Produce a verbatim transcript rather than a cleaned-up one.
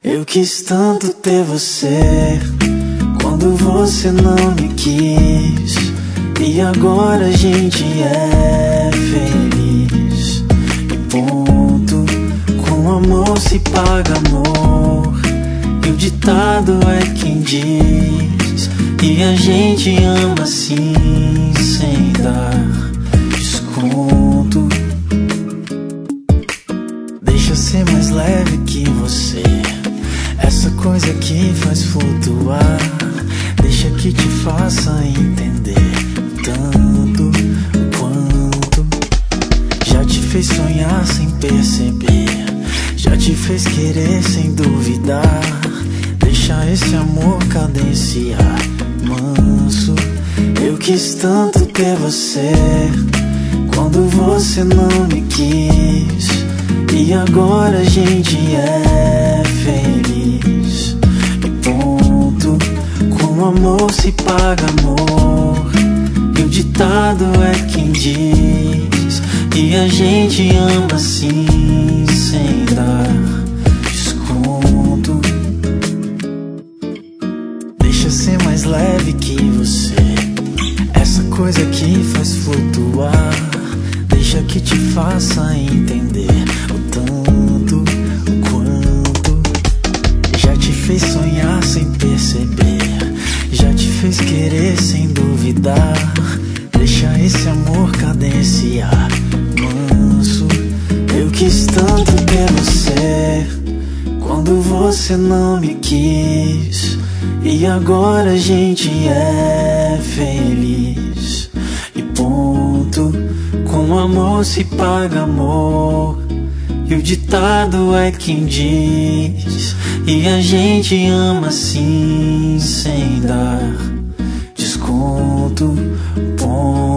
Eu quis tanto ter você quando você não me quis, e agora a gente é feliz. E ponto, com amor se paga amor, e o ditado é quem diz. E a gente ama assim, sem dar desconto. Deixa eu ser mais leve que você, essa coisa que faz flutuar. Deixa que te faça entender tanto quanto já te fez sonhar sem perceber, já te fez querer sem duvidar. Deixa esse amor cadenciar manso. Eu quis tanto ter você quando você não me quis, e agora a gente é feliz. E ponto, com amor se paga amor, e o ditado é quem diz. E a gente ama assim, sem dar desconto. Deixa ser mais leve que você, essa coisa que faz flutuar. Deixa que te faça entender o tanto, o quanto já te fez sonhar sem perceber, já te fez querer sem duvidar. Deixa esse amor cadenciar manso. Eu quis tanto ter você quando você não me quis, e agora a gente é feliz. E ponto, com amor se paga amor, e o ditado é quem diz. E a gente ama assim, sem dar desconto. Ponto.